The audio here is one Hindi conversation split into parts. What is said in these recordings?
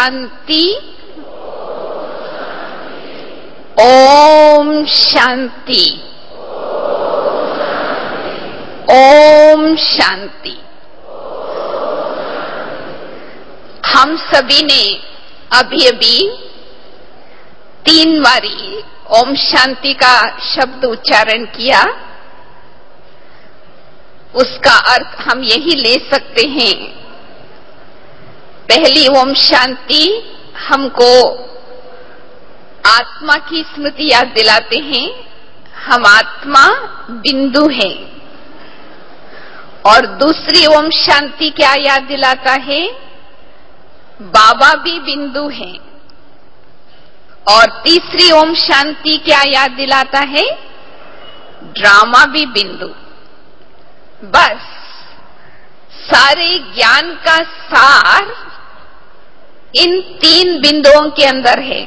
शांति, ओम शांति, ओम शांति। हम सभी ने अभी अभी 3 बारी ओम शांति का शब्द उच्चारण किया। उसका अर्थ हम यही ले सकते हैं। पहली ओम शांति हमको आत्मा की स्मृति याद दिलाते हैं। हम आत्मा बिंदु हैं। और दूसरी ओम शांति क्या याद दिलाता है? बाबा भी बिंदु है। और तीसरी ओम शांति क्या याद दिलाता है? ड्रामा भी बिंदु। बस सारे ज्ञान का सार इन 3 बिंदुओं के अंदर है।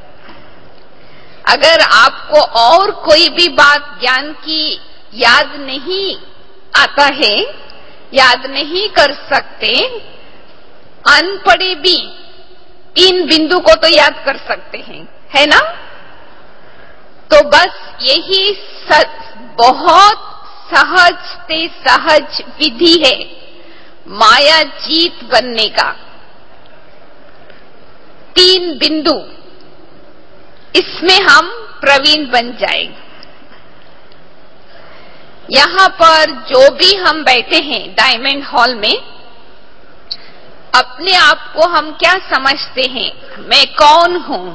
अगर आपको और कोई भी बात ज्ञान की याद नहीं आता है, याद नहीं कर सकते, अनपढ़े भी 3 बिंदु को तो याद कर सकते हैं, है ना? तो बस यही बहुत सहज से सहज विधि है माया जीत बनने का। 3 बिंदु, इसमें हम प्रवीण बन जाएंगे। यहां पर जो भी हम बैठे हैं डायमंड हॉल में, अपने आप को हम क्या समझते हैं? मैं कौन हूं?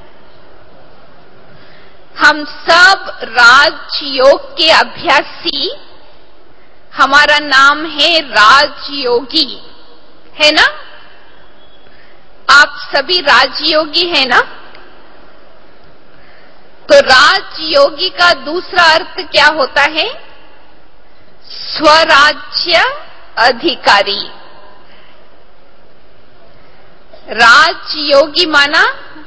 हम सब राजयोग के अभ्यासी। हमारा नाम है राजयोगी, है ना? आप सभी राजयोगी हैं ना? तो राजयोगी का दूसरा अर्थ क्या होता है? स्वराज्य अधिकारी। राजयोगी माना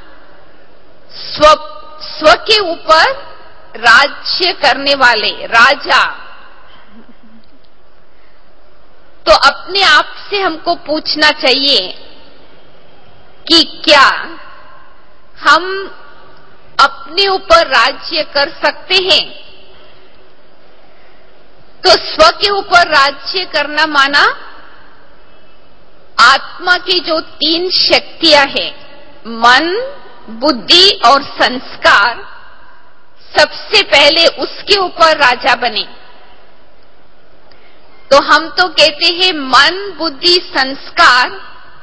स्व के ऊपर राज्य करने वाले, राजा। तो अपने आप से हमको पूछना चाहिए कि क्या हम अपने ऊपर राज्य कर सकते हैं? तो स्व के ऊपर राज्य करना माना आत्मा की जो 3 शक्तियां हैं, मन, बुद्धि और संस्कार, सबसे पहले उसके ऊपर राजा बने। तो हम तो कहते हैं मन, बुद्धि, संस्कार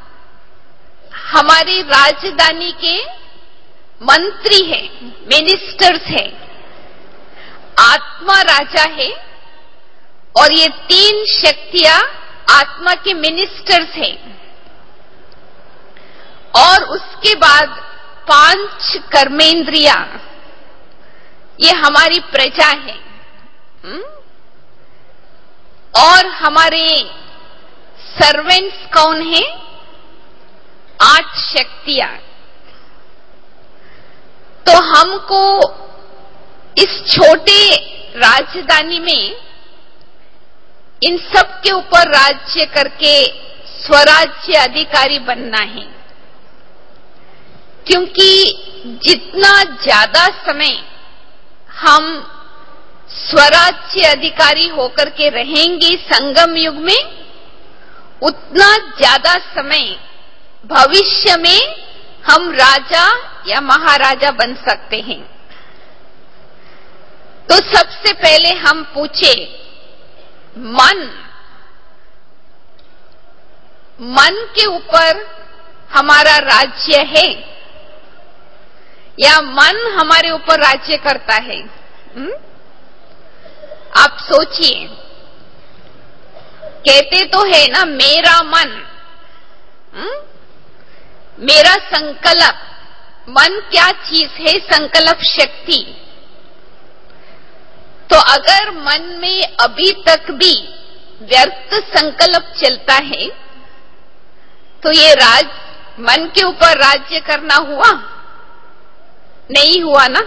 हमारी राजधानी के मंत्री है, मिनिस्टर्स है। आत्मा राजा है और ये 3 शक्तियां आत्मा के मिनिस्टर्स हैं। और उसके बाद 5 कर्मेंद्रिया, ये हमारी प्रजा है। और हमारे सर्वेंट्स कौन है? 8 शक्तियां। तो हमको इस छोटे राजधानी में इन सब के ऊपर राज्य करके स्वराज्य अधिकारी बनना है। क्योंकि जितना ज्यादा समय हम स्वराज्य अधिकारी होकर के रहेंगे संगम युग में, उतना ज्यादा समय भविष्य में हम राजा या महाराजा बन सकते हैं। तो सबसे पहले हम पूछे, मन के ऊपर हमारा राज्य है या मन हमारे ऊपर राज्य करता है? आप सोचिए। कहते तो है ना, मेरा मन, मेरा संकल्प। मन क्या चीज है? संकल्प शक्ति। तो अगर मन में अभी तक भी व्यर्थ संकल्प चलता है, तो ये मन के ऊपर राज्य करना हुआ? नहीं हुआ ना।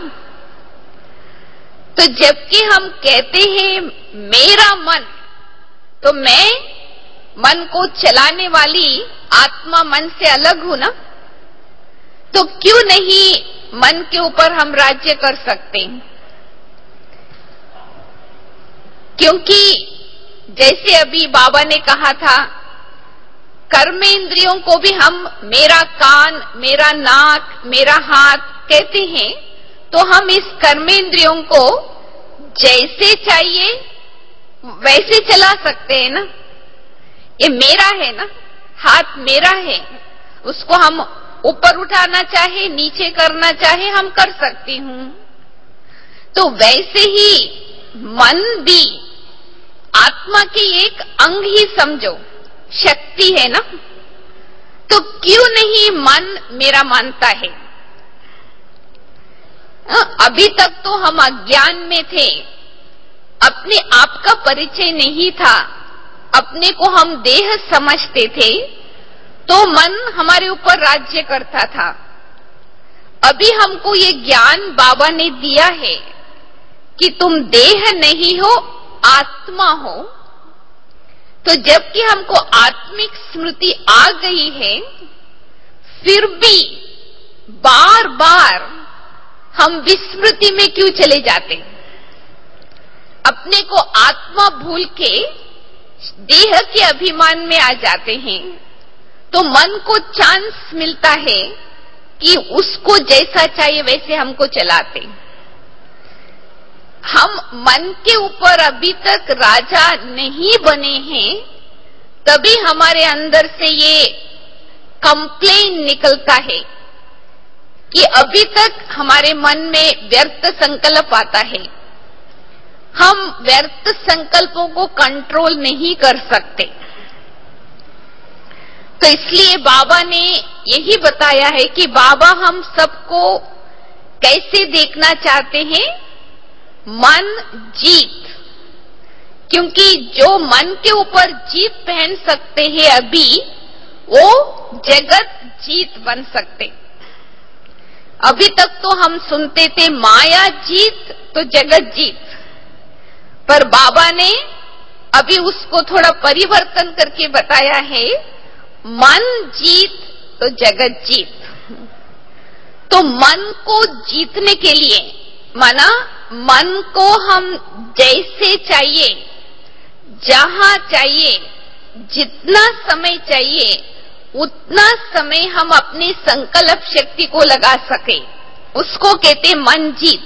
तो जबकि हम कहते हैं मेरा मन, तो मैं मन को चलाने वाली आत्मा मन से अलग हूं ना। तो क्यों नहीं मन के ऊपर हम राज्य कर सकते? क्योंकि जैसे अभी बाबा ने कहा था, कर्मेंद्रियों को भी हम मेरा कान, मेरा नाक, मेरा हाथ कहते हैं, तो हम इस कर्मेंद्रियों को जैसे चाहिए वैसे चला सकते हैं ना। ये मेरा है ना, हाथ मेरा है, उसको हम ऊपर उठाना चाहे, नीचे करना चाहे, हम कर सकती हूं। तो वैसे ही मन भी आत्मा की एक अंग ही समझो, शक्ति है ना। तो क्यों नहीं मन मेरा मानता है? अभी तक तो हम अज्ञान में थे, अपने आप का परिचय नहीं था, अपने को हम देह समझते थे, तो मन हमारे ऊपर राज्य करता था। अभी हमको ये ज्ञान बाबा ने दिया है कि तुम देह नहीं हो, आत्मा हो। तो जबकि हमको आत्मिक स्मृति आ गई है, फिर भी बार बार हम विस्मृति में क्यों चले जाते? अपने को आत्मा भूल के देह के अभिमान में आ जाते हैं। तो मन को चांस मिलता है कि उसको जैसा चाहिए वैसे हमको चलाते। हम मन के ऊपर अभी तक राजा नहीं बने हैं, तभी हमारे अंदर से ये कंप्लेन निकलता है कि अभी तक हमारे मन में व्यर्थ संकल्प आता है। हम व्यर्थ संकल्पों को कंट्रोल नहीं कर सकते। तो इसलिए बाबा ने यही बताया है कि बाबा हम सबको कैसे देखना चाहते हैं? मन जीत। क्योंकि जो मन के ऊपर जीत पहन सकते हैं अभी, वो जगत जीत बन सकते। अभी तक तो हम सुनते थे माया जीत तो जगत जीत, पर बाबा ने अभी उसको थोड़ा परिवर्तन करके बताया है, मन जीत तो जगत जीत। तो मन को जीतने के लिए, माना मन को हम जैसे चाहिए, जहां चाहिए, जितना समय चाहिए, उतना समय हम अपनी संकल्प शक्ति को लगा सके, उसको कहते मन जीत।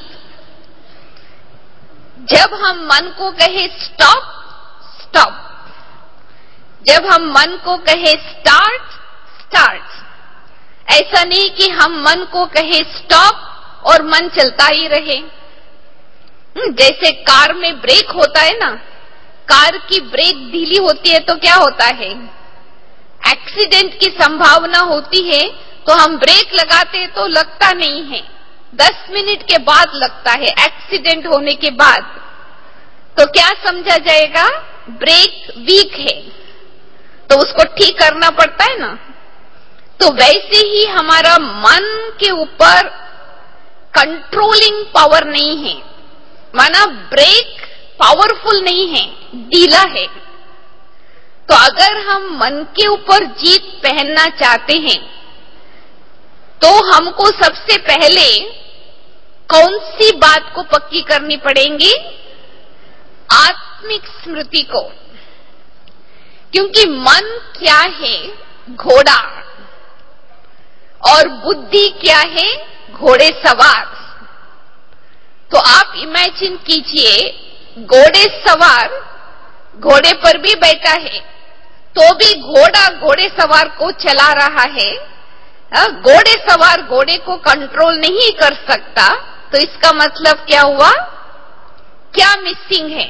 जब हम मन को कहे स्टॉप, स्टॉप। जब हम मन को कहे स्टार्ट, स्टार्ट। ऐसा नहीं कि हम मन को कहे स्टॉप और मन चलता ही रहे। जैसे कार में ब्रेक होता है ना, कार की ब्रेक ढीली होती है तो क्या होता है? एक्सीडेंट की संभावना होती है, तो हम ब्रेक लगाते हैं तो लगता नहीं है, 10 मिनट के बाद लगता है, एक्सीडेंट होने के बाद। तो क्या समझा जाएगा? ब्रेक वीक है, तो उसको ठीक करना पड़ता है ना। तो वैसे ही हमारा मन के ऊपर कंट्रोलिंग पावर नहीं है, माना ब्रेक पावरफुल नहीं है, ढीला है। तो अगर हम मन के ऊपर जीत पहनना चाहते हैं, तो हमको सबसे पहले कौन सी बात को पक्की करनी पड़ेगी? आत्मिक स्मृति को। क्योंकि मन क्या है? घोड़ा। और बुद्धि क्या है? घोड़े सवार। तो आप इमेजिन कीजिए, घोड़े सवार घोड़े पर भी बैठा है, तो भी घोड़ा घोड़े सवार को चला रहा है। घोड़े सवार घोड़े को कंट्रोल नहीं कर सकता, तो इसका मतलब क्या हुआ? क्या मिसिंग है?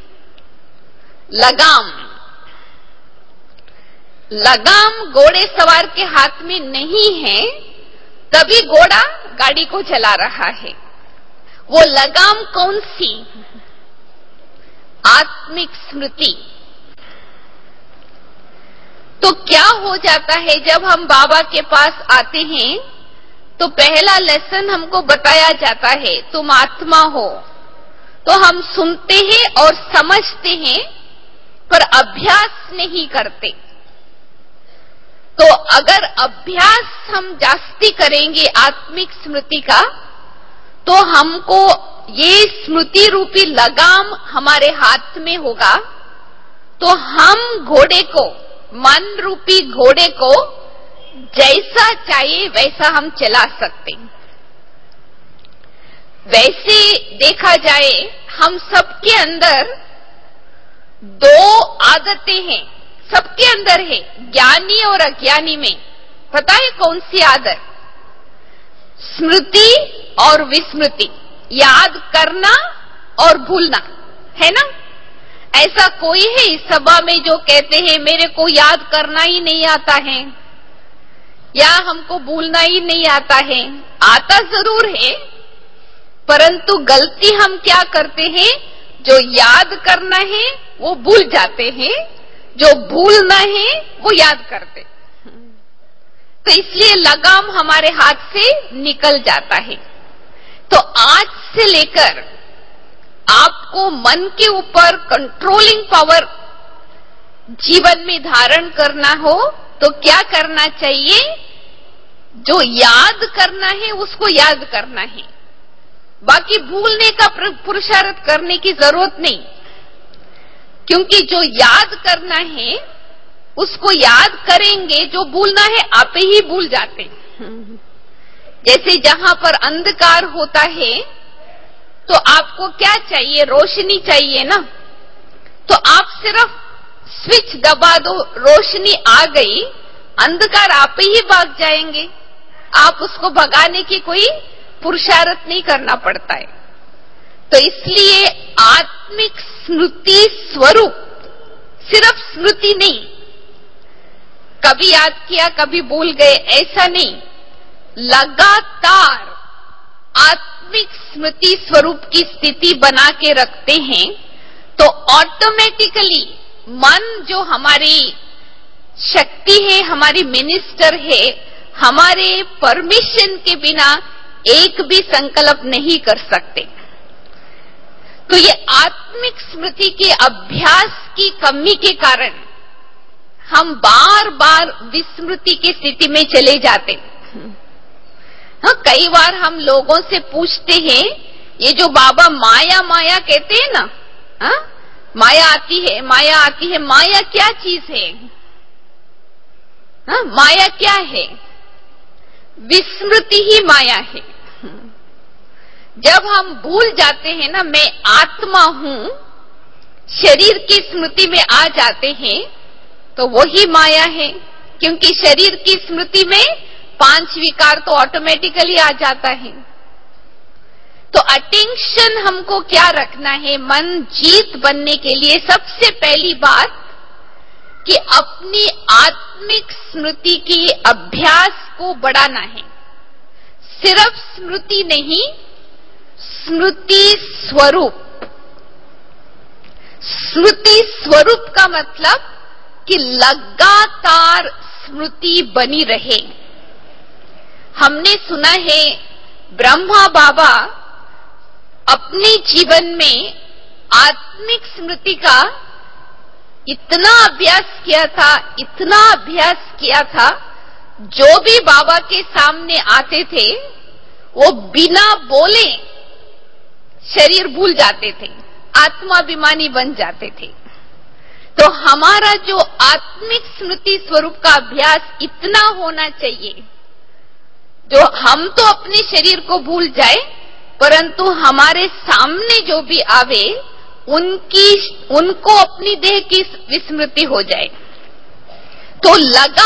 लगाम। लगाम घोड़े सवार के हाथ में नहीं है, तभी घोड़ा गाड़ी को चला रहा है। वो लगाम कौन सी? आत्मिक स्मृति। तो क्या हो जाता है जब हम बाबा के पास आते हैं, तो पहला लेसन हमको बताया जाता है, तुम आत्मा हो। तो हम सुनते हैं और समझते हैं, पर अभ्यास नहीं करते। तो अगर अभ्यास हम जास्ती करेंगे आत्मिक स्मृति का, तो हमको ये स्मृति रूपी लगाम हमारे हाथ में होगा, तो हम घोड़े को, मन रूपी घोड़े को जैसा चाहिए वैसा हम चला सकते हैं। वैसे देखा जाए हम सबके अंदर दो आदतें हैं, सबके अंदर है, ज्ञानी और अज्ञानी में। पता है कौन सी आदत? स्मृति और विस्मृति, याद करना और भूलना, है ना? ऐसा कोई है इस सभा में जो कहते हैं मेरे को याद करना ही नहीं आता है या हमको भूलना ही नहीं आता है? आता जरूर है, परंतु गलती हम क्या करते हैं, जो याद करना है वो भूल जाते हैं, जो भूलना है वो याद करते। तो इसलिए लगाम हमारे हाथ से निकल जाता है। तो आज से लेकर आपको मन के ऊपर कंट्रोलिंग पावर जीवन में धारण करना हो तो क्या करना चाहिए? जो याद करना है उसको याद करना है, बाकी भूलने का पुरुषार्थ करने की जरूरत नहीं, क्योंकि जो याद करना है उसको याद करेंगे, जो भूलना है आप ही भूल जाते। जैसे जहां पर अंधकार होता है तो आपको क्या चाहिए? रोशनी चाहिए ना। तो आप सिर्फ स्विच दबा दो, रोशनी आ गई, अंधकार आप ही भाग जाएंगे, आप उसको भगाने की कोई पुरुषार्थ नहीं करना पड़ता है। तो इसलिए आत्मिक स्मृति स्वरूप सिर्फ स्मृति नहीं, कभी याद किया कभी भूल गए ऐसा नहीं, लगातार आत्मिक स्मृति स्वरूप की स्थिति बना के रखते हैं तो ऑटोमेटिकली मन जो हमारी शक्ति है, हमारी मिनिस्टर है, हमारे परमिशन के बिना एक भी संकल्प नहीं कर सकते। तो ये आत्मिक स्मृति के अभ्यास की कमी के कारण हम बार बार विस्मृति की स्थिति में चले जाते। हाँ, कई बार हम लोगों से पूछते हैं, ये जो बाबा माया माया कहते हैं ना, हाँ, माया आती है, माया आती है, माया क्या चीज है? हाँ, माया क्या है? विस्मृति ही माया है। जब हम भूल जाते हैं ना मैं आत्मा हूं, शरीर की स्मृति में आ जाते हैं तो वही माया है, क्योंकि शरीर की स्मृति में 5 विकार तो ऑटोमेटिकली आ जाता है। तो अटेंशन हमको क्या रखना है? मन जीत बनने के लिए सबसे पहली बात कि अपनी आत्मिक स्मृति की अभ्यास को बढ़ाना है। सिर्फ स्मृति नहीं, स्मृति स्वरूप। स्मृति स्वरूप का मतलब कि लगातार स्मृति बनी रहे। हमने सुना है ब्रह्मा बाबा अपने जीवन में आत्मिक स्मृति का इतना अभ्यास किया था, इतना अभ्यास किया था, जो भी बाबा के सामने आते थे वो बिना बोले शरीर भूल जाते थे, आत्माभिमानी बन जाते थे। तो हमारा जो आत्मिक स्मृति स्वरूप का अभ्यास इतना होना चाहिए, जो हम तो अपने शरीर को भूल जाए, परंतु हमारे सामने जो भी आवे उनको अपनी देह की विस्मृति हो जाए। तो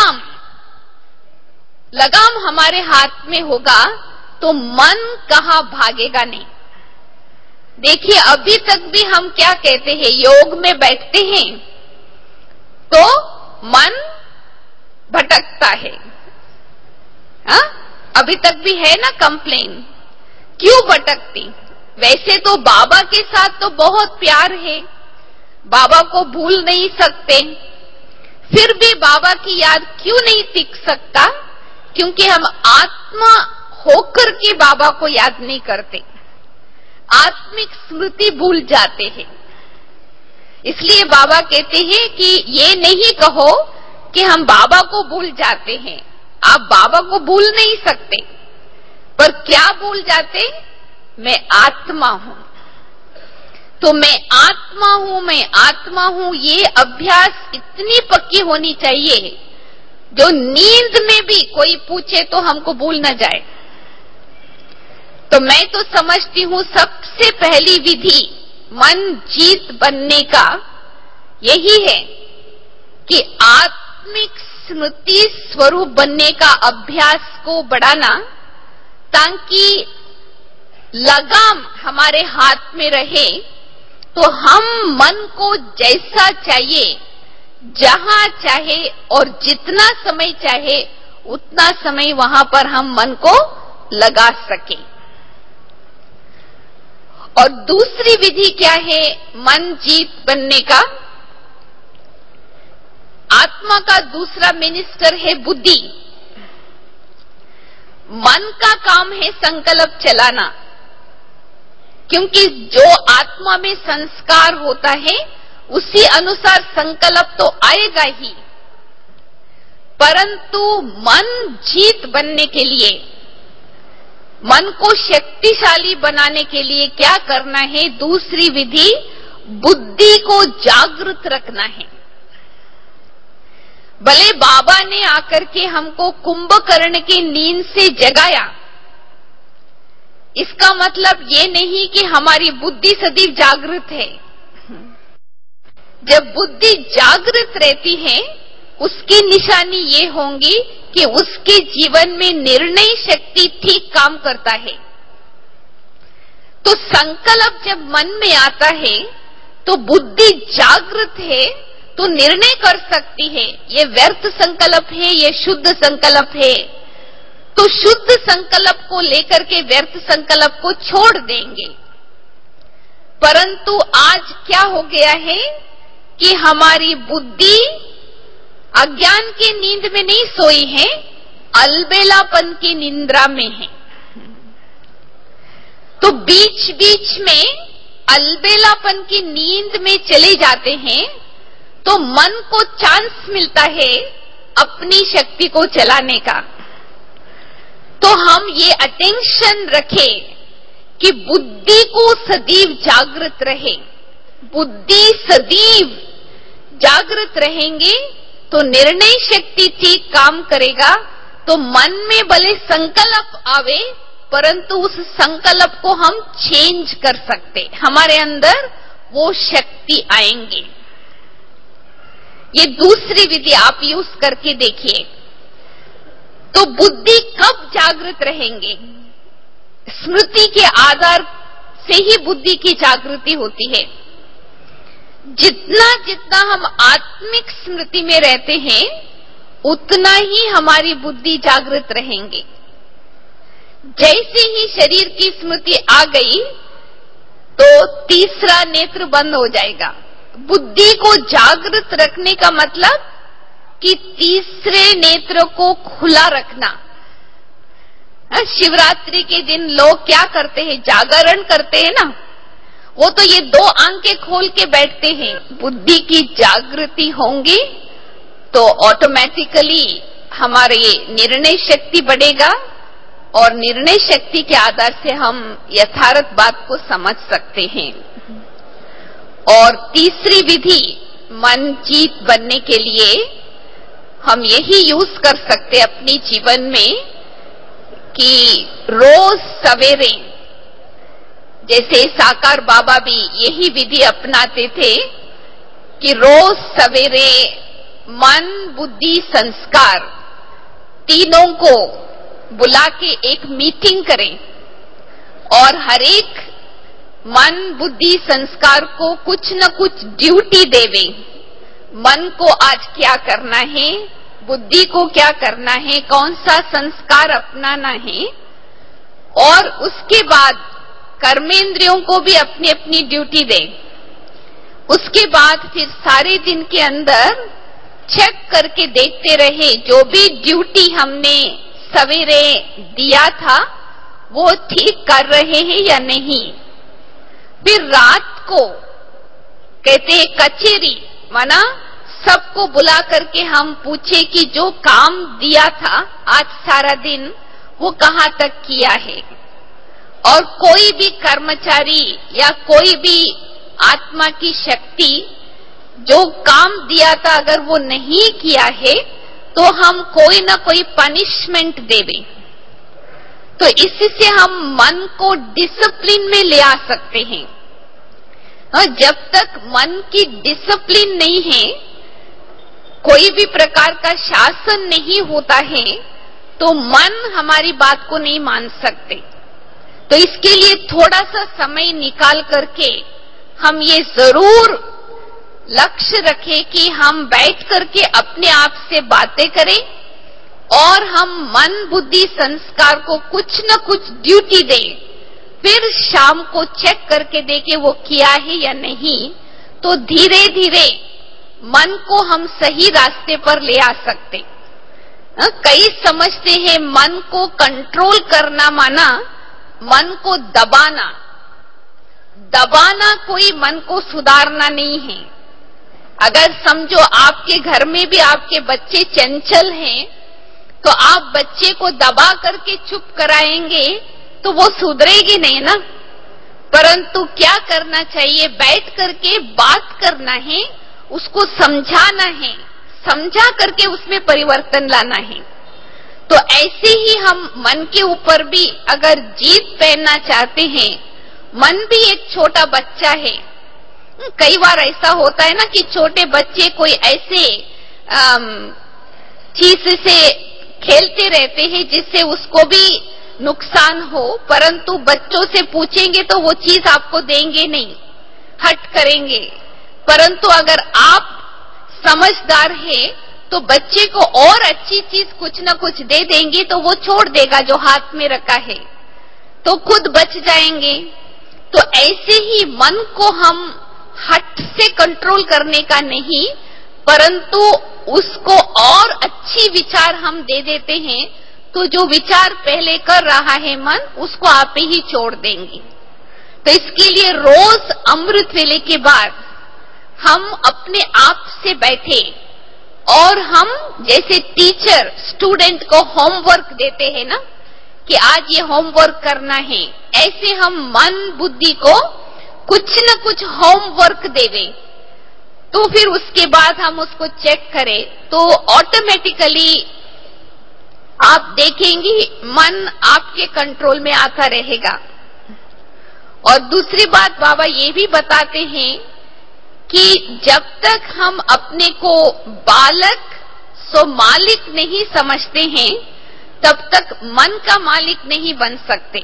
लगाम हमारे हाथ में होगा तो मन कहाँ भागेगा नहीं। देखिए अभी तक भी हम क्या कहते हैं, योग में बैठते हैं तो मन भटकता है। हा? अभी तक भी है ना कंप्लेन, क्यों भटकती? वैसे तो बाबा के साथ तो बहुत प्यार है, बाबा को भूल नहीं सकते, फिर भी बाबा की याद क्यों नहीं टिक सकता? क्योंकि हम आत्मा होकर के बाबा को याद नहीं करते, आत्मिक स्मृति भूल जाते हैं। इसलिए बाबा कहते हैं कि ये नहीं कहो कि हम बाबा को भूल जाते हैं। आप बाबा को भूल नहीं सकते, पर क्या भूल जाते? मैं आत्मा हूं। तो मैं आत्मा हूं, मैं आत्मा हूं, ये अभ्यास इतनी पक्की होनी चाहिए जो नींद में भी कोई पूछे तो हमको भूल न जाए। तो मैं तो समझती हूं सबसे पहली विधि मन जीत बनने का यही है कि आत्मिक स्मृति स्वरूप बनने का अभ्यास को बढ़ाना, ताकि लगाम हमारे हाथ में रहे तो हम मन को जैसा चाहिए, जहां चाहे और जितना समय चाहे उतना समय वहां पर हम मन को लगा सके। और दूसरी विधि क्या है मन जीत बनने का? आत्मा का दूसरा मिनिस्टर है बुद्धि। मन का काम है संकल्प चलाना, क्योंकि जो आत्मा में संस्कार होता है उसी अनुसार संकल्प तो आएगा ही। परंतु मन जीत बनने के लिए, मन को शक्तिशाली बनाने के लिए क्या करना है? दूसरी विधि बुद्धि को जागृत रखना है। भले बाबा ने आकर के हमको कुंभकर्ण की नींद से जगाया, इसका मतलब ये नहीं कि हमारी बुद्धि सदैव जागृत है। जब बुद्धि जागृत रहती है उसकी निशानी ये होंगी कि उसके जीवन में निर्णय शक्ति ठीक काम करता है। तो संकल्प जब मन में आता है तो बुद्धि जागृत है तो निर्णय कर सकती है, ये व्यर्थ संकल्प है, ये शुद्ध संकल्प है। तो शुद्ध संकल्प को लेकर के व्यर्थ संकल्प को छोड़ देंगे। परंतु आज क्या हो गया है कि हमारी बुद्धि अज्ञान की नींद में नहीं सोई है, अलबेलापन की निंद्रा में है। तो बीच बीच में अलबेलापन की नींद में चले जाते हैं तो मन को चांस मिलता है अपनी शक्ति को चलाने का। तो हम ये अटेंशन रखें कि बुद्धि को सदैव जागृत रहे। बुद्धि सदैव जागृत रहेंगे तो निर्णय शक्ति ठीक काम करेगा। तो मन में भले संकल्प आवे, परंतु उस संकल्प को हम चेंज कर सकते, हमारे अंदर वो शक्ति आएंगे। ये दूसरी विधि आप यूज करके देखिए। तो बुद्धि कब जागृत रहेंगे? स्मृति के आधार से ही बुद्धि की जागृति होती है। जितना जितना हम आत्मिक स्मृति में रहते हैं उतना ही हमारी बुद्धि जागृत रहेंगे। जैसे ही शरीर की स्मृति आ गई तो तीसरा नेत्र बंद हो जाएगा। बुद्धि को जागृत रखने का मतलब कि तीसरे नेत्र को खुला रखना। शिवरात्रि के दिन लोग क्या करते हैं? जागरण करते हैं ना, वो तो ये दो आंखें खोल के बैठते हैं। बुद्धि की जागृति होंगी तो ऑटोमेटिकली हमारे निर्णय शक्ति बढ़ेगा और निर्णय शक्ति के आधार से हम यथार्थ बात को समझ सकते हैं। और तीसरी विधि मन जीत बनने के लिए हम यही यूज कर सकते अपने जीवन में कि रोज सवेरे, जैसे साकार बाबा भी यही विधि अपनाते थे कि रोज सवेरे मन बुद्धि संस्कार तीनों को बुला के एक मीटिंग करें और हर एक मन बुद्धि संस्कार को कुछ न कुछ ड्यूटी देवे। मन को आज क्या करना है, बुद्धि को क्या करना है, कौन सा संस्कार अपनाना है, और उसके बाद कर्मेंद्रियों को भी अपनी अपनी ड्यूटी दे। उसके बाद फिर सारे दिन के अंदर चेक करके देखते रहे जो भी ड्यूटी हमने सवेरे दिया था वो ठीक कर रहे हैं या नहीं। फिर रात को कहते हैं कचेरी, माना सबको बुला करके हम पूछे कि जो काम दिया था आज सारा दिन वो कहाँ तक किया है, और कोई भी कर्मचारी या कोई भी आत्मा की शक्ति जो काम दिया था अगर वो नहीं किया है तो हम कोई ना कोई पनिशमेंट देवे। तो इससे हम मन को डिसिप्लिन में ले आ सकते हैं। जब तक मन की डिसिप्लिन नहीं है, कोई भी प्रकार का शासन नहीं होता है, तो मन हमारी बात को नहीं मान सकते। तो इसके लिए थोड़ा सा समय निकाल करके हम ये जरूर लक्ष्य रखें कि हम बैठ करके अपने आप से बातें करें और हम मन बुद्धि संस्कार को कुछ न कुछ ड्यूटी दें, फिर शाम को चेक करके देखें वो किया है या नहीं। तो धीरे धीरे मन को हम सही रास्ते पर ले आ सकते। कई समझते हैं मन को कंट्रोल करना माना मन को दबाना। दबाना कोई मन को सुधारना नहीं है। अगर समझो आपके घर में भी आपके बच्चे चंचल हैं, तो आप बच्चे को दबा करके चुप कराएंगे तो वो सुधरेगी नहीं ना। परंतु क्या करना चाहिए, बैठ करके बात करना है, उसको समझाना है, समझा करके उसमें परिवर्तन लाना है। तो ऐसे ही हम मन के ऊपर भी अगर जीत पहनना चाहते हैं, मन भी एक छोटा बच्चा है। कई बार ऐसा होता है ना कि छोटे बच्चे कोई ऐसे चीज से खेलते रहते हैं जिससे उसको भी नुकसान हो, परंतु बच्चों से पूछेंगे तो वो चीज आपको देंगे नहीं, हट करेंगे। परंतु अगर आप समझदार है तो बच्चे को और अच्छी चीज कुछ न कुछ दे देंगे तो वो छोड़ देगा जो हाथ में रखा है, तो खुद बच जाएंगे। तो ऐसे ही मन को हम हट से कंट्रोल करने का नहीं, परंतु उसको और अच्छी विचार हम दे देते हैं, तो जो विचार पहले कर रहा है मन, उसको आप ही छोड़ देंगे। तो इसके लिए रोज अमृत वेले के बाद हम अपने आप से बैठे और हम जैसे टीचर स्टूडेंट को होमवर्क देते हैं ना कि आज ये होमवर्क करना है, ऐसे हम मन बुद्धि को कुछ न कुछ होमवर्क देवे। तो फिर उसके बाद हम उसको चेक करें तो ऑटोमेटिकली आप देखेंगे मन आपके कंट्रोल में आता रहेगा। और दूसरी बात बाबा ये भी बताते हैं कि जब तक हम अपने को बालक सो मालिक नहीं समझते हैं, तब तक मन का मालिक नहीं बन सकते।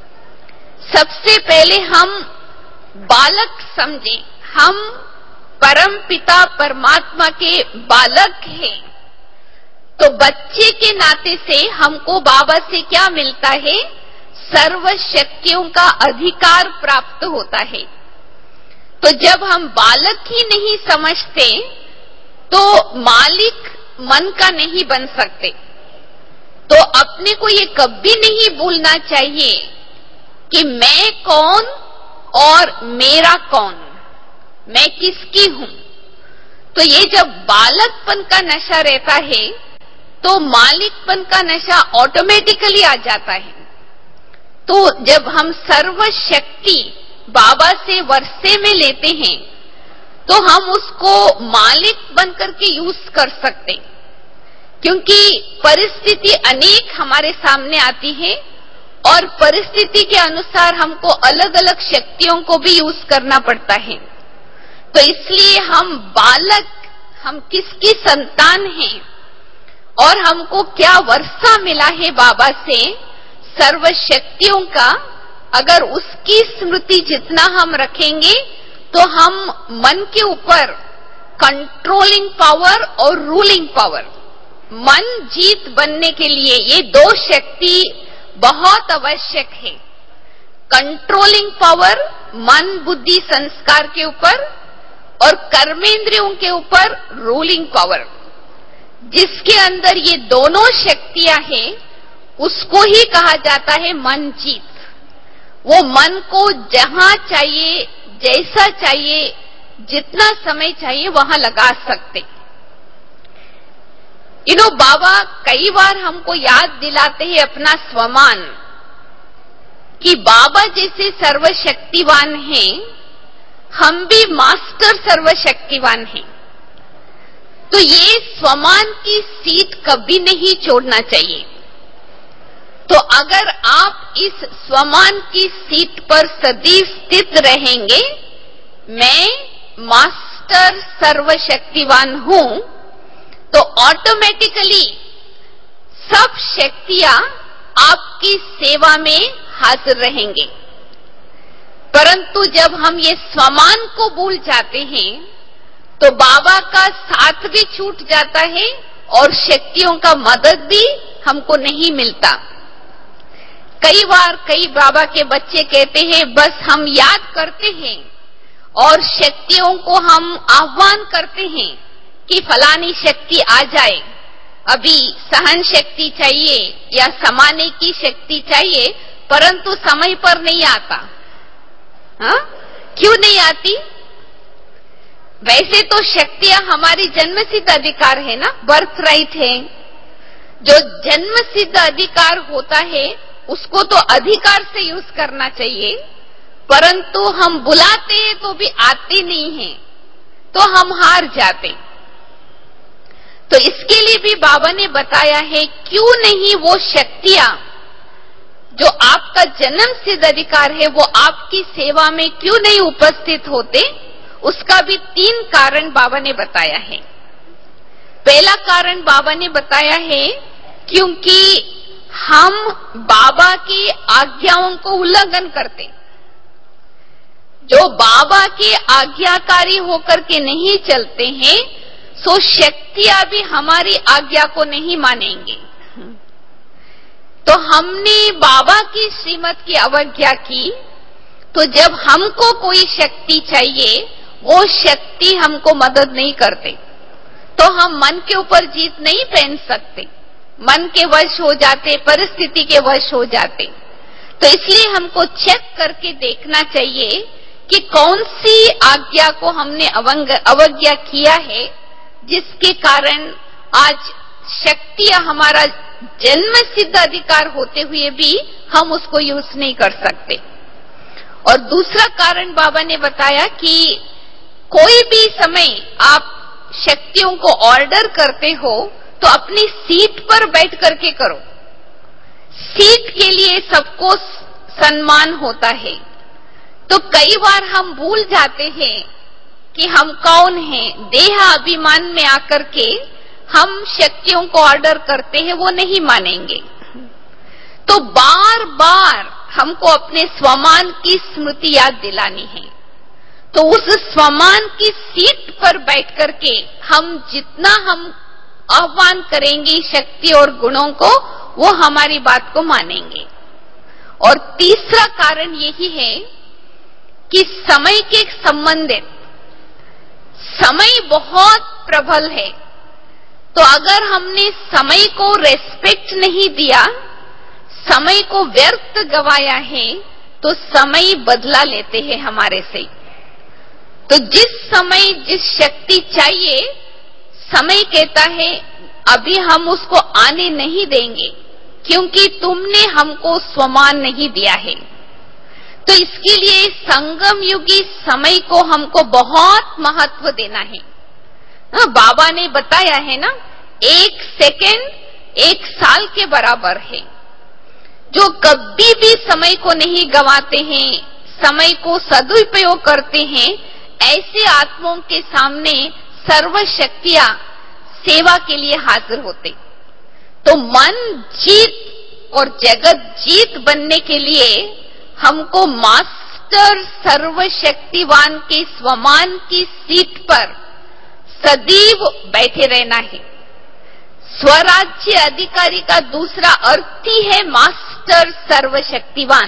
सबसे पहले हम बालक समझें, हम परम पिता परमात्मा के बालक हैं। तो बच्चे के नाते से हमको बाबा से क्या मिलता है, सर्व शक्तियों का अधिकार प्राप्त होता है। तो जब हम बालक ही नहीं समझते तो मालिक मन का नहीं बन सकते। तो अपने को ये कभी नहीं भूलना चाहिए कि मैं कौन और मेरा कौन, मैं किसकी हूं। तो ये जब बालकपन का नशा रहता है तो मालिकपन का नशा ऑटोमेटिकली आ जाता है। तो जब हम सर्व शक्ति बाबा से वर्षे में लेते हैं तो हम उसको मालिक बनकर के यूज कर सकते, क्योंकि परिस्थिति अनेक हमारे सामने आती है और परिस्थिति के अनुसार हमको अलग अलग शक्तियों को भी यूज करना पड़ता है। तो इसलिए हम बालक, हम किसकी संतान हैं और हमको क्या वर्षा मिला है बाबा से सर्व शक्तियों का, अगर उसकी स्मृति जितना हम रखेंगे तो हम मन के ऊपर कंट्रोलिंग पावर और रूलिंग पावर, मन जीत बनने के लिए ये दो शक्ति बहुत आवश्यक है। कंट्रोलिंग पावर मन बुद्धि संस्कार के ऊपर और कर्मेंद्रियों के ऊपर रूलिंग पावर। जिसके अंदर ये दोनों शक्तियां हैं उसको ही कहा जाता है मन जीत। वो मन को जहां चाहिए, जैसा चाहिए, जितना समय चाहिए वहां लगा सकते। बाबा कई बार हमको याद दिलाते हैं अपना स्वमान, कि बाबा जैसे सर्वशक्तिवान हैं, हम भी मास्टर सर्वशक्तिवान हैं। तो ये स्वमान की सीट कभी नहीं छोड़ना चाहिए। तो अगर आप इस स्वमान की सीट पर सदैव स्थित रहेंगे, मैं मास्टर सर्वशक्तिवान हूं, तो ऑटोमेटिकली सब शक्तियां आपकी सेवा में हाजिर रहेंगे। परंतु जब हम ये स्वमान को भूल जाते हैं, तो बाबा का साथ भी छूट जाता है और शक्तियों का मदद भी हमको नहीं मिलता। कई बार कई बाबा के बच्चे कहते हैं, बस हम याद करते हैं और शक्तियों को हम आह्वान करते हैं कि फलानी शक्ति आ जाए, अभी सहन शक्ति चाहिए या समाने की शक्ति चाहिए, परंतु समय पर नहीं आता। हाँ? क्यों नहीं आती? वैसे तो शक्तियां हमारी जन्मसिद्ध अधिकार है ना, बर्थ राइट है। जो जन्मसिद्ध अधिकार होता है उसको तो अधिकार से यूज करना चाहिए, परंतु हम बुलाते हैं तो भी आते नहीं हैं, तो हम हार जाते। तो इसके लिए भी बाबा ने बताया है, क्यों नहीं वो शक्तियां जो आपका जन्म सिद्ध अधिकार है वो आपकी सेवा में क्यों नहीं उपस्थित होते। उसका भी 3 कारण बाबा ने बताया है। पहला कारण बाबा ने बताया है, क्योंकि हम बाबा की आज्ञाओं को उल्लंघन करते। जो बाबा के आज्ञाकारी होकर के नहीं चलते हैं, सो शक्तियां भी हमारी आज्ञा को नहीं मानेंगे। तो हमने बाबा की श्रीमत की अवज्ञा की, तो जब हमको कोई शक्ति चाहिए, वो शक्ति हमको मदद नहीं करते, तो हम मन के ऊपर जीत नहीं पहन सकते, मन के वश हो जाते, परिस्थिति के वश हो जाते। तो इसलिए हमको चेक करके देखना चाहिए कि कौन सी आज्ञा को हमने अवज्ञा किया है, जिसके कारण आज शक्तियां हमारा जन्म सिद्ध अधिकार होते हुए भी हम उसको यूज नहीं कर सकते। और दूसरा कारण बाबा ने बताया कि कोई भी समय आप शक्तियों को ऑर्डर करते हो तो अपनी सीट पर बैठ करके करो। सीट के लिए सबको सम्मान होता है। तो कई बार हम भूल जाते हैं कि हम कौन हैं। देह अभिमान में आकर के हम शक्तियों को ऑर्डर करते हैं, वो नहीं मानेंगे। तो बार बार हमको अपने स्वमान की स्मृति याद दिलानी है। तो उस स्वमान की सीट पर बैठ करके हम जितना हम आह्वान करेंगे शक्ति और गुणों को, वो हमारी बात को मानेंगे। और तीसरा कारण यही है कि समय के संबंधित समय बहुत प्रबल है। तो अगर हमने समय को रेस्पेक्ट नहीं दिया, समय को व्यर्थ गवाया है, तो समय बदला लेते हैं हमारे से। तो जिस समय जिस शक्ति चाहिए, समय कहता है अभी हम उसको आने नहीं देंगे, क्योंकि तुमने हमको स्वमान नहीं दिया है। तो इसके लिए संगम युगी समय को हमको बहुत महत्व देना है। बाबा ने बताया है ना, 1 सेकेंड 1 साल के बराबर है। जो कभी भी समय को नहीं गंवाते हैं, समय को सदुपयोग करते हैं, ऐसे आत्माओं के सामने सर्व शक्तियां सेवा के लिए हाजिर होते। तो मन जीत और जगत जीत बनने के लिए हमको मास्टर सर्वशक्तिवान के स्वमान की सीट पर सदैव बैठे रहना है। स्वराज्य अधिकारी का दूसरा अर्थ ही है मास्टर सर्वशक्तिवान।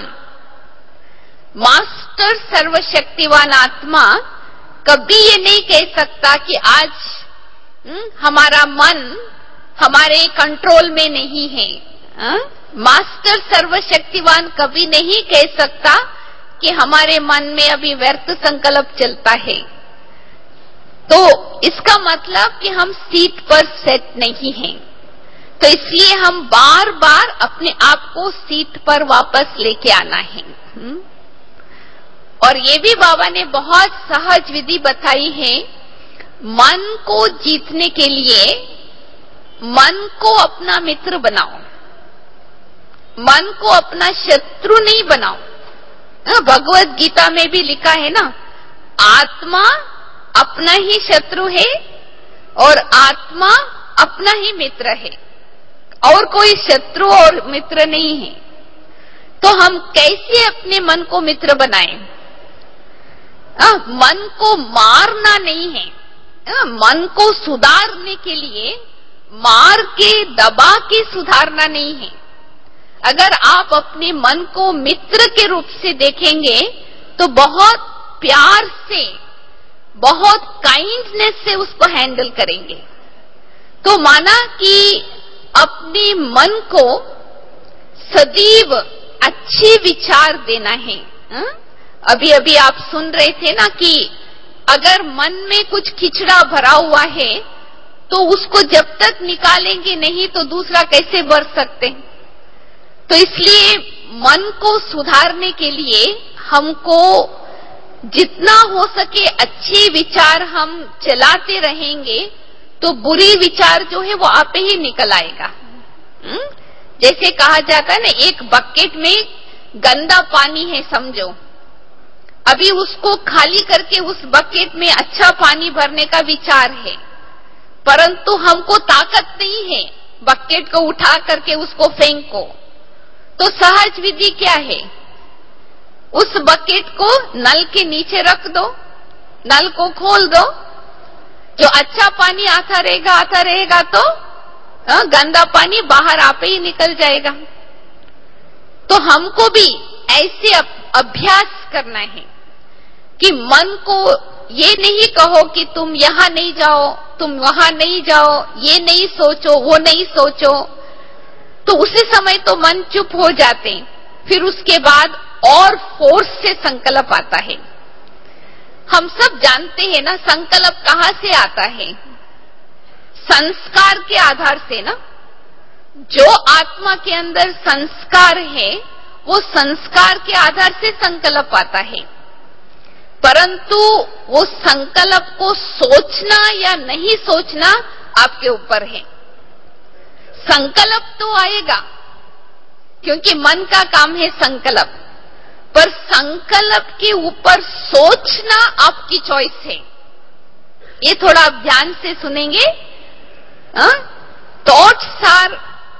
मास्टर सर्वशक्तिवान आत्मा कभी ये नहीं कह सकता कि आज हमारा मन हमारे कंट्रोल में नहीं है। मास्टर सर्वशक्तिवान कभी नहीं कह सकता कि हमारे मन में अभी व्यर्थ संकल्प चलता है। तो इसका मतलब कि हम सीट पर सेट नहीं हैं। तो इसलिए हम बार बार अपने आप को सीट पर वापस लेके आना है। और ये भी बाबा ने बहुत सहज विधि बताई है, मन को जीतने के लिए मन को अपना मित्र बनाओ, मन को अपना शत्रु नहीं बनाओ। भगवत गीता में भी लिखा है ना, आत्मा अपना ही शत्रु है और आत्मा अपना ही मित्र है, और कोई शत्रु और मित्र नहीं है। तो हम कैसे अपने मन को मित्र बनाएं? मन को मारना नहीं है, मन को सुधारने के लिए मार के दबा के सुधारना नहीं है। अगर आप अपने मन को मित्र के रूप से देखेंगे तो बहुत प्यार से, बहुत काइंडनेस से उसको हैंडल करेंगे। तो माना कि अपने मन को सदैव अच्छे विचार देना है। अभी अभी आप सुन रहे थे ना कि अगर मन में कुछ खिचड़ा भरा हुआ है तो उसको जब तक निकालेंगे नहीं तो दूसरा कैसे भर सकते हैं। तो इसलिए मन को सुधारने के लिए हमको जितना हो सके अच्छे विचार हम चलाते रहेंगे तो बुरी विचार जो है वो आप ही निकल आएगा। जैसे कहा जाता है ना, एक बकेट में गंदा पानी है समझो, अभी उसको खाली करके उस बकेट में अच्छा पानी भरने का विचार है, परंतु हमको ताकत नहीं है बकेट को उठा करके उसको फेंको। तो सहज विधि क्या है? उस बकेट को नल के नीचे रख दो, नल को खोल दो, जो अच्छा पानी आता रहेगा तो गंदा पानी बाहर आप ही निकल जाएगा। तो हमको भी ऐसे अभ्यास करना है कि मन को ये नहीं कहो कि तुम यहाँ नहीं जाओ, तुम वहां नहीं जाओ, ये नहीं सोचो, वो नहीं सोचो। तो उसी समय तो मन चुप हो जाते, फिर उसके बाद और फोर्स से संकल्प आता है। हम सब जानते हैं ना, संकल्प कहाँ से आता है? संस्कार के आधार से ना। जो आत्मा के अंदर संस्कार है वो संस्कार के आधार से संकल्प आता है, परंतु वो संकल्प को सोचना या नहीं सोचना आपके ऊपर है। संकल्प तो आएगा क्योंकि मन का काम है संकल्प, पर संकल्प के ऊपर सोचना आपकी चॉइस है। ये थोड़ा आप ध्यान से सुनेंगे। Thoughts are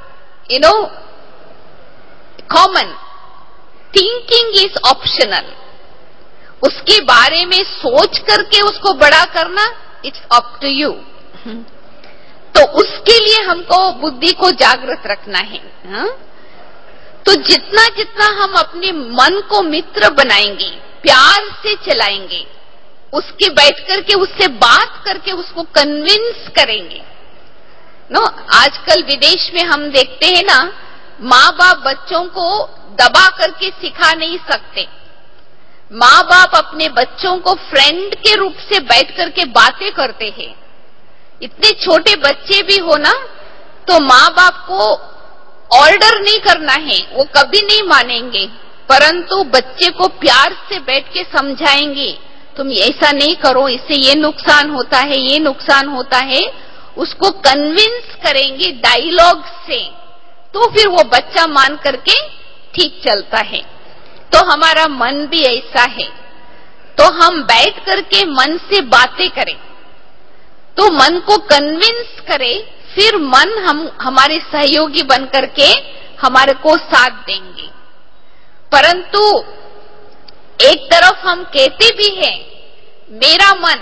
common, thinking is optional. उसके बारे में सोच करके उसको बड़ा करना इट्स अप टू यू। तो उसके लिए हमको बुद्धि को जागृत रखना है। तो जितना जितना हम अपने मन को मित्र बनाएंगे, प्यार से चलाएंगे, उसके बैठ करके उससे बात करके उसको कन्विंस करेंगे। आजकल विदेश में हम देखते हैं ना, माँ बाप बच्चों को दबा करके सिखा नहीं सकते। माँ बाप अपने बच्चों को फ्रेंड के रूप से बैठ करके बातें करते हैं। इतने छोटे बच्चे भी हो ना, तो माँ बाप को ऑर्डर नहीं करना है, वो कभी नहीं मानेंगे, परंतु बच्चे को प्यार से बैठ के समझाएंगे, तुम ऐसा नहीं करो, इससे ये नुकसान होता है, ये नुकसान होता है। उसको कन्विंस करेंगे डायलॉग से, तो फिर वो बच्चा मान करके ठीक चलता है। तो हमारा मन भी ऐसा है। तो हम बैठ करके मन से बातें करें, तो मन को कन्विंस करें, फिर मन हमारे सहयोगी बन करके हमारे को साथ देंगे। परंतु एक तरफ हम कहते भी हैं मेरा मन,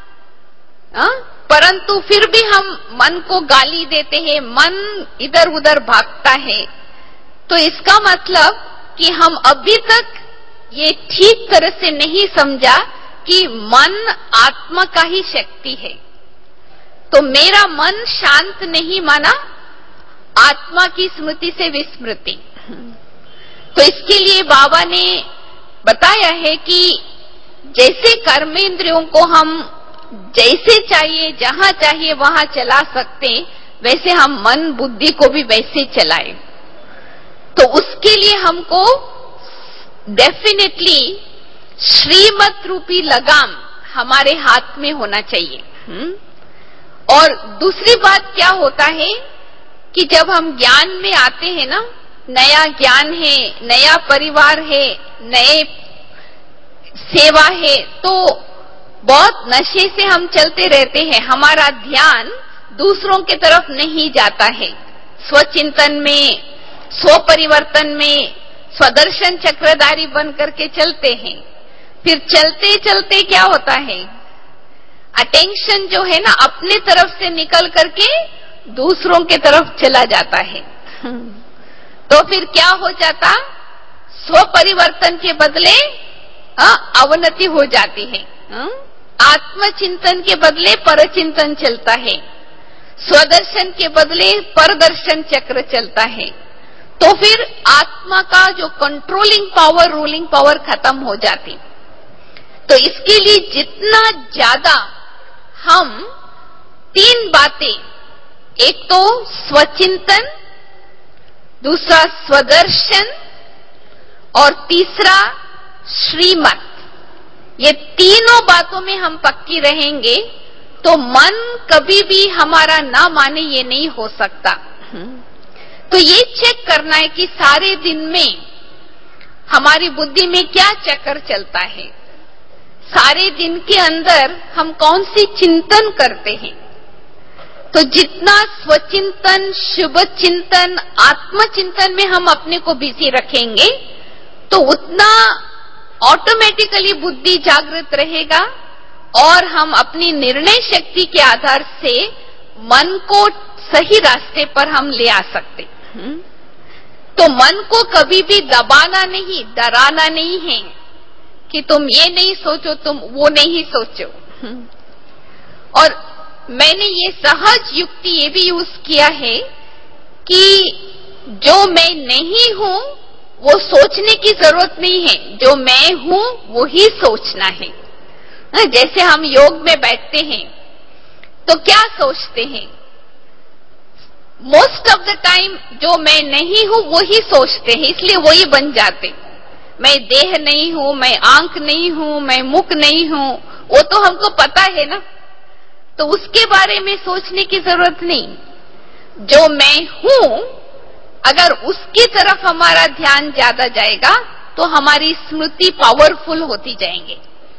परंतु फिर भी हम मन को गाली देते हैं, मन इधर उधर भागता है। तो इसका मतलब कि हम अभी तक ये ठीक तरह से नहीं समझा कि मन आत्मा का ही शक्ति है। तो मेरा मन शांत नहीं माना आत्मा की स्मृति से विस्मृति। तो इसके लिए बाबा ने बताया है कि जैसे कर्मेंद्रियों को हम जैसे चाहिए, जहां चाहिए वहां चला सकते, वैसे हम मन बुद्धि को भी वैसे चलाएं। तो उसके लिए हमको डेफिनेटली श्रीमत रूपी लगाम हमारे हाथ में होना चाहिए। और दूसरी बात क्या होता है कि जब हम ज्ञान में आते हैं ना, नया ज्ञान है, नया परिवार है, नए सेवा है, तो बहुत नशे से हम चलते रहते हैं। हमारा ध्यान दूसरों के तरफ नहीं जाता है। स्वचिंतन में, स्व परिवर्तन में स्वदर्शन चक्रधारी बन करके चलते हैं। फिर चलते चलते क्या होता है, अटेंशन जो है ना अपने तरफ से निकल करके दूसरों के तरफ चला जाता है। तो फिर क्या हो जाता, स्व परिवर्तन के बदले अवनति हो जाती है। आत्मचिंतन के बदले परचिंतन चलता है, स्वदर्शन के बदले परदर्शन चक्र चलता है। तो फिर आत्मा का जो कंट्रोलिंग पावर, रूलिंग पावर खत्म हो जाती। तो इसके लिए जितना ज्यादा हम तीन बातें, एक तो स्वचिंतन, दूसरा स्वदर्शन और तीसरा श्रीमत, ये तीनों बातों में हम पक्की रहेंगे तो मन कभी भी हमारा ना माने ये नहीं हो सकता। तो ये चेक करना है कि सारे दिन में हमारी बुद्धि में क्या चक्कर चलता है, सारे दिन के अंदर हम कौन सी चिंतन करते हैं। तो जितना स्वचिंतन, शुभ चिंतन, आत्मचिंतन में हम अपने को बिजी रखेंगे तो उतना ऑटोमेटिकली बुद्धि जागृत रहेगा और हम अपनी निर्णय शक्ति के आधार से मन को सही रास्ते पर हम ले आ सकते। तो मन को कभी भी दबाना नहीं, डराना नहीं है कि तुम ये नहीं सोचो, तुम वो नहीं सोचो। और मैंने ये सहज युक्ति ये भी यूज किया है कि जो मैं नहीं हूं वो सोचने की जरूरत नहीं है, जो मैं हूं वो ही सोचना है। जैसे हम योग में बैठते हैं तो क्या सोचते हैं, मोस्ट ऑफ द टाइम जो मैं नहीं हूं वो ही सोचते हैं, इसलिए वही बन जाते। मैं देह नहीं हूं, मैं आंख नहीं हूं, मैं मुख नहीं हूं, वो तो हमको पता है ना, तो उसके बारे में सोचने की जरूरत नहीं। जो मैं हूं, अगर उसकी तरफ हमारा ध्यान ज्यादा जाएगा तो हमारी स्मृति पावरफुल होती जाएंगे।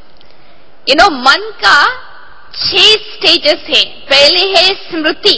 मन का 6 स्टेजेस है। पहले है स्मृति।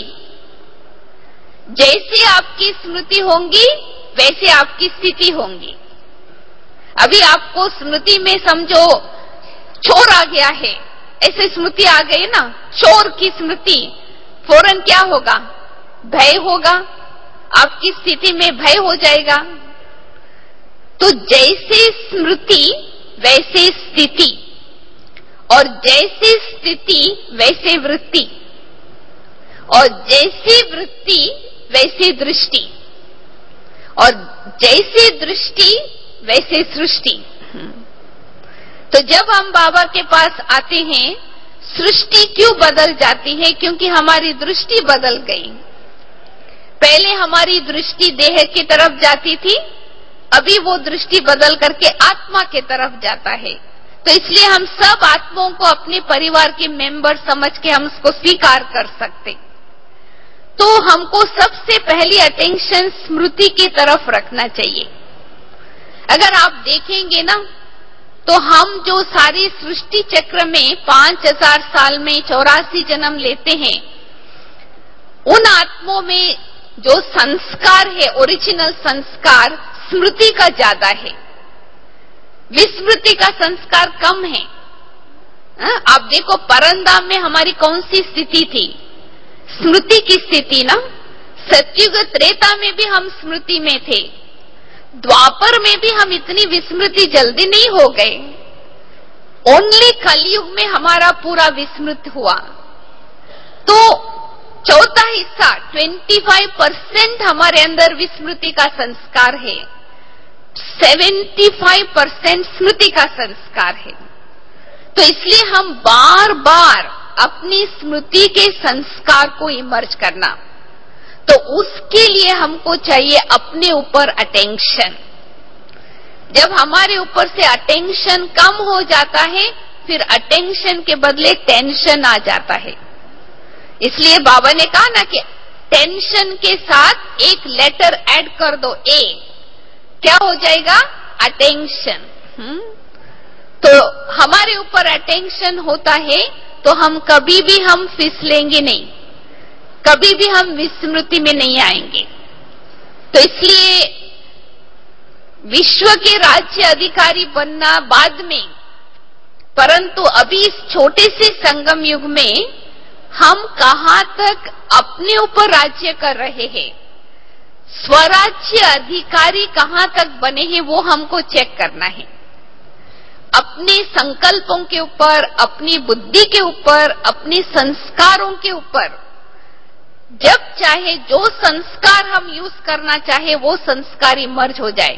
जैसे आपकी स्मृति होंगी वैसे आपकी स्थिति होंगी। अभी आपको स्मृति में समझो चोर आ गया है, ऐसे स्मृति आ गई ना, चोर की स्मृति, फौरन क्या होगा, भय होगा, आपकी स्थिति में भय हो जाएगा। तो जैसे स्मृति वैसे स्थिति, और जैसे स्थिति वैसे वृत्ति, और जैसी वृत्ति वैसी दृष्टि, और जैसे दृष्टि वैसे सृष्टि। तो जब हम बाबा के पास आते हैं, सृष्टि क्यों बदल जाती है, क्योंकि हमारी दृष्टि बदल गई। पहले हमारी दृष्टि देह की तरफ जाती थी, अभी वो दृष्टि बदल करके आत्मा के तरफ जाता है। तो इसलिए हम सब आत्माओं को अपने परिवार के मेंबर समझ के हम उसको स्वीकार कर सकते। तो हमको सबसे पहली अटेंशन स्मृति की तरफ रखना चाहिए। अगर आप देखेंगे ना, तो हम जो सारी सृष्टि चक्र में 5000 साल में 84 जन्म लेते हैं, उन आत्माओं में जो संस्कार है, ओरिजिनल संस्कार स्मृति का ज्यादा है, विस्मृति का संस्कार कम है। आप देखो परंदाम में हमारी कौन सी स्थिति थी, स्मृति की स्थिति ना। सत्युग त्रेता में भी हम स्मृति में थे, द्वापर में भी हम इतनी विस्मृति जल्दी नहीं हो गए। ओनली कलयुग में हमारा पूरा विस्मृत हुआ। तो चौथा हिस्सा 25% हमारे अंदर विस्मृति का संस्कार है, 75% स्मृति का संस्कार है। तो इसलिए हम बार बार अपनी स्मृति के संस्कार को इमर्ज करना, तो उसके लिए हमको चाहिए अपने ऊपर अटेंशन। जब हमारे ऊपर से अटेंशन कम हो जाता है, फिर अटेंशन के बदले टेंशन आ जाता है। इसलिए बाबा ने कहा ना कि टेंशन के साथ एक लेटर ऐड कर दो, ए, क्या हो जाएगा? अटेंशन। तो हमारे ऊपर अटेंशन होता है तो हम कभी भी हम फिसलेंगे नहीं, कभी भी हम विस्मृति में नहीं आएंगे। तो इसलिए विश्व के राज्य अधिकारी बनना बाद में, परंतु अभी इस छोटे से संगम युग में हम कहां तक अपने ऊपर राज्य कर रहे हैं, स्वराज्य अधिकारी कहां तक बने हैं, वो हमको चेक करना है। अपने संकल्पों के ऊपर, अपनी बुद्धि के ऊपर, अपने संस्कारों के ऊपर, जब चाहे जो संस्कार हम यूज करना चाहे वो संस्कार इमर्ज हो जाए।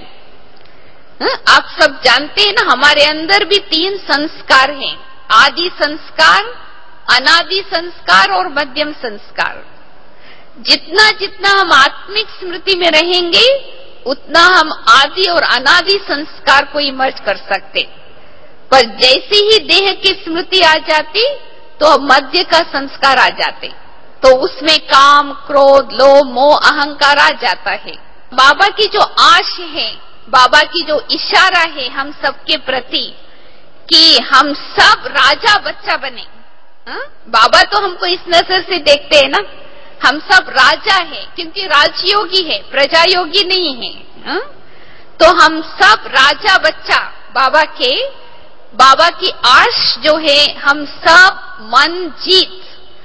आप सब जानते हैं ना, हमारे अंदर भी 3 संस्कार हैं, आदि संस्कार, अनादि संस्कार और मध्यम संस्कार। जितना जितना हम आत्मिक स्मृति में रहेंगे उतना हम आदि और अनादि संस्कार को इमर्ज कर सकते, पर जैसे ही देह की स्मृति आ जाती तो मध्य का संस्कार आ जाते, तो उसमें काम, क्रोध, लोभ, मोह, अहंकार आ जाता है। बाबा की जो आश है, बाबा की जो इशारा है हम सबके प्रति कि हम सब राजा बच्चा बने। बाबा तो हमको इस नजर से देखते हैं ना, हम सब राजा हैं, क्योंकि राजयोगी है, प्रजा योगी नहीं है। तो हम सब राजा बच्चा बाबा के, बाबा की आश जो है हम सब मन जीत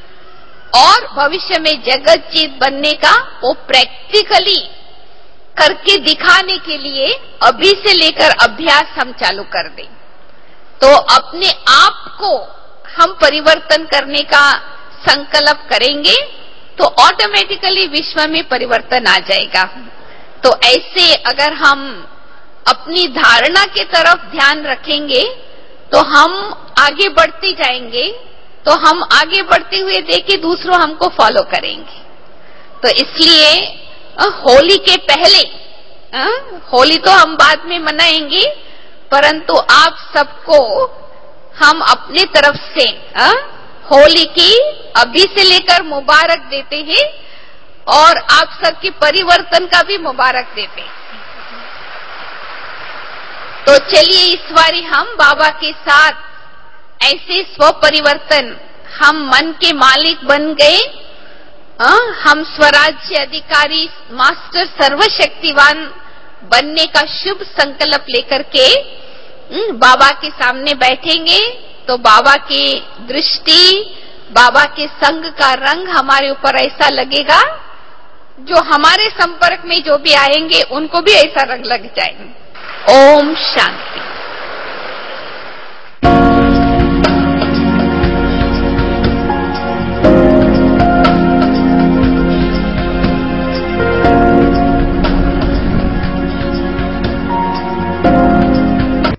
और भविष्य में जगत जीत बनने का वो प्रैक्टिकली करके दिखाने के लिए अभी से लेकर अभ्यास हम चालू कर दें। तो अपने आप को हम परिवर्तन करने का संकल्प करेंगे तो ऑटोमेटिकली विश्व में परिवर्तन आ जाएगा। तो ऐसे अगर हम अपनी धारणा के तरफ ध्यान रखेंगे तो हम आगे बढ़ते जाएंगे, तो हम आगे बढ़ते हुए देखे दूसरों हमको फॉलो करेंगे। तो इसलिए होली के पहले, होली तो हम बाद में मनाएंगे, परंतु आप सबको हम अपने तरफ से होली की अभी से लेकर मुबारक देते हैं और आप सबके परिवर्तन का भी मुबारक देते हैं। तो चलिए इस बारी हम बाबा के साथ ऐसे स्व परिवर्तन, हम मन के मालिक बन गए, हम स्वराज्य अधिकारी, मास्टर, सर्वशक्तिवान बनने का शुभ संकल्प लेकर के बाबा के सामने बैठेंगे तो बाबा की दृष्टि, बाबा के संग का रंग हमारे ऊपर ऐसा लगेगा, जो हमारे संपर्क में जो भी आएंगे उनको भी ऐसा रंग लग जाएगा। ओम शांति।